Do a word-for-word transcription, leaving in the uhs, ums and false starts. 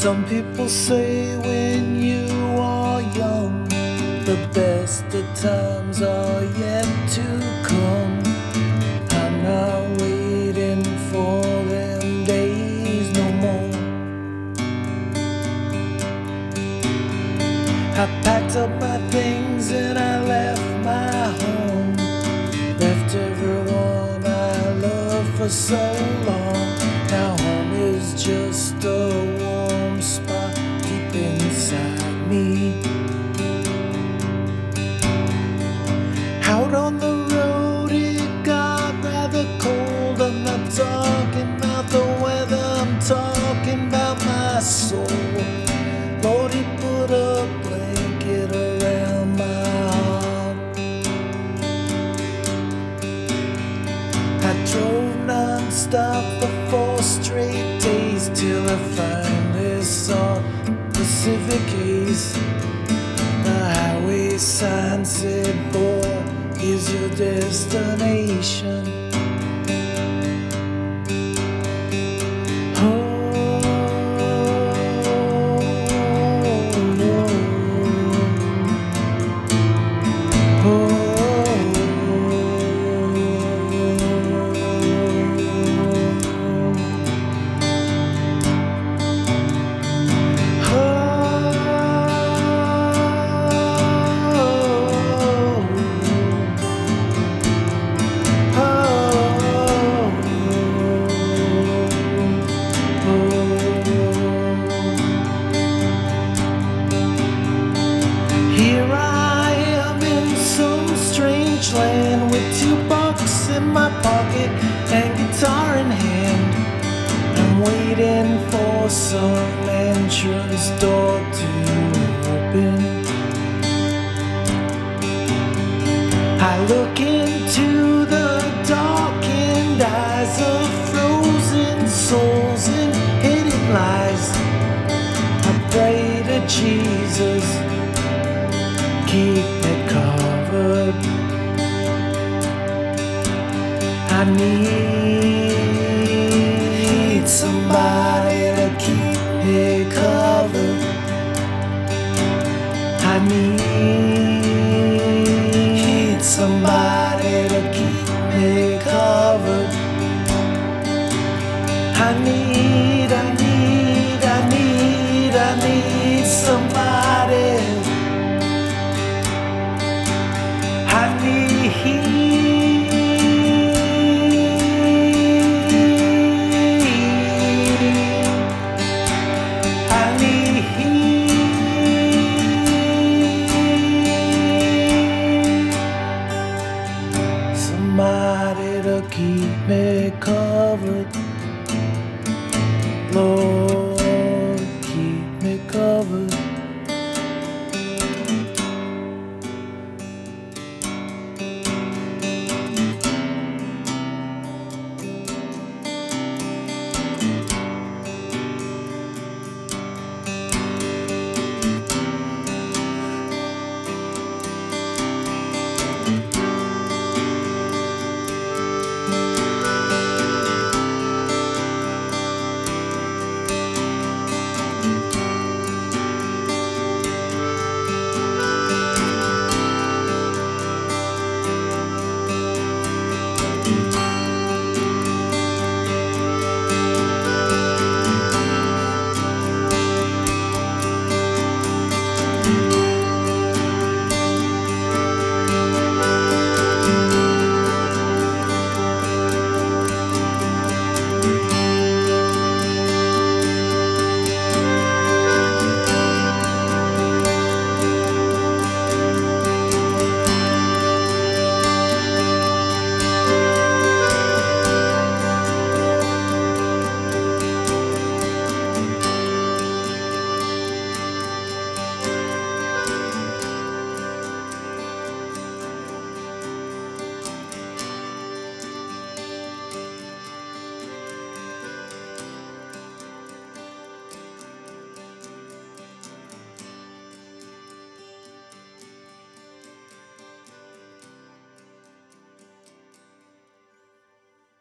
Some people say when you are young, the best of times are yet to come. I'm not waiting for them days no more. I packed up my things and I left my home, left everyone I loved for so long. Now home is just a warm spot deep inside me. Out on the road it got rather cold. I'm not talking about the weather, I'm talking about my soul. Lord, he put a blanket around my heart. I drove non-stop for four straight days till I finally saw Pacific Haze. The highway sign said, boy, is your destination. Oh, land with two bucks in my pocket and guitar in hand. I'm waiting for some entrance door to open. I look into the darkened eyes of frozen souls and hidden lies. I pray to Jesus, keep me covered. I need somebody to keep me covered. I need somebody to keep me covered. I need, I need, I need, I need somebody. I need somebody to keep me covered. Lord, keep me covered.